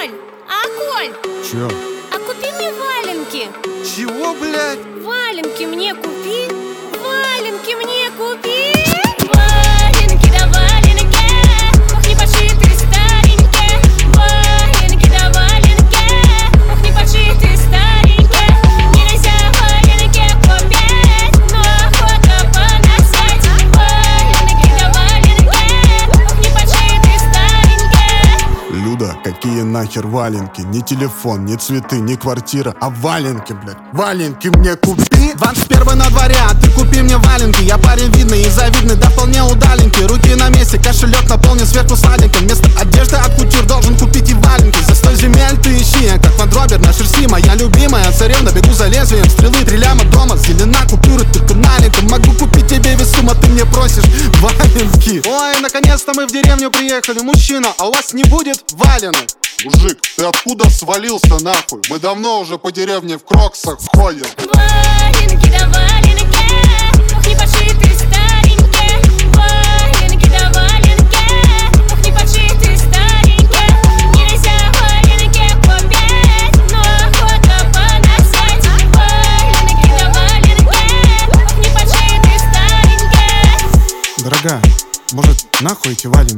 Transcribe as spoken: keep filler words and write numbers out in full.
Коль, а Коль, Чё? а купи мне валенки. Чего, блядь? Валенки мне купи. Валенки мне купи. Валенки да валенки. Ох, не подшитые старенькие. Валенки да валенки. Ох, не подшитые старенькие. Нельзя валенки купить, но охота поносить. Валенки да валенки. Ох, не подшитые старенькие. Люда, какие нахер валенки? Ни телефон, ни цветы, ни квартира, а валенки, блядь. Валенки мне купи. двадцать первый на дворе, а ты купи мне валенки. Я парень видный и завидный, да вполне удаленький. Руки на месте, кошелек наполнен сверху сладеньким. Вместо одежды от кутюр должен купить и валенки. За сто земель ты ищи, как Вандробер на шерсти. Моя любимая царевна, бегу за лезвием стрелы. Три ляма дома, зелена купюра, только налика. Могу купить тебе весь сумма, ты мне просишь валенки. Ой, наконец-то мы в деревню приехали. Мужчина, а у вас не будет валенок? Мужик, ты откуда свалился нахуй? Мы давно уже по деревне в кроксах ходим. Валенки да валенки. Ох, не подшитые старенькие. Валенки да валенки. Ох, не подшитые старенькие. Нельзя валенки купить, но охота поносить. Валенки да валенки. Ох, не подшитые старенькие. Дорогая, может, нахуй эти валенки?